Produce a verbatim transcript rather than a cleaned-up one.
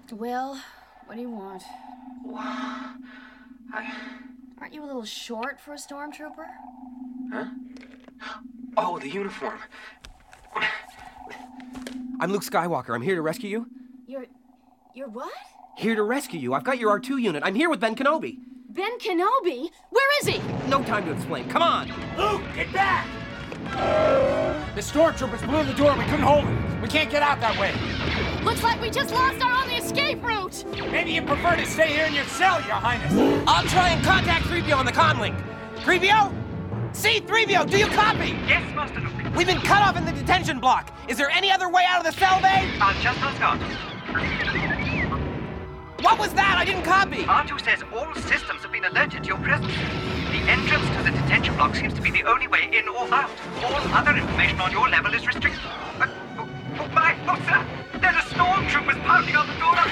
Will, what do you want? I... Aren't you a little short for a stormtrooper? Huh? Oh, the uniform. I'm Luke Skywalker. I'm here to rescue you. You're... you're what? Here to rescue you. I've got your R two unit. I'm here with Ben Kenobi. Ben Kenobi? Where is he? No time to explain. Come on! Luke, get back! The stormtroopers blew the door. We couldn't hold it. We can't get out that way. Looks like we just lost our only escape route. Maybe you prefer to stay here in your cell, Your Highness. I'll try and contact three B O on the comm link. three B O? C three B O, do you copy? Yes, Master Luke. We've been cut off in the detention block. Is there any other way out of the cell bay? I'll just ask out. What was that? I didn't copy. R two says all systems have been alerted to your presence. The entrance to the detention block seems to be the only way in or out. All other information on your level is restricted. Uh, oh, oh my, oh sir, there's a stormtroopers pounding on the door.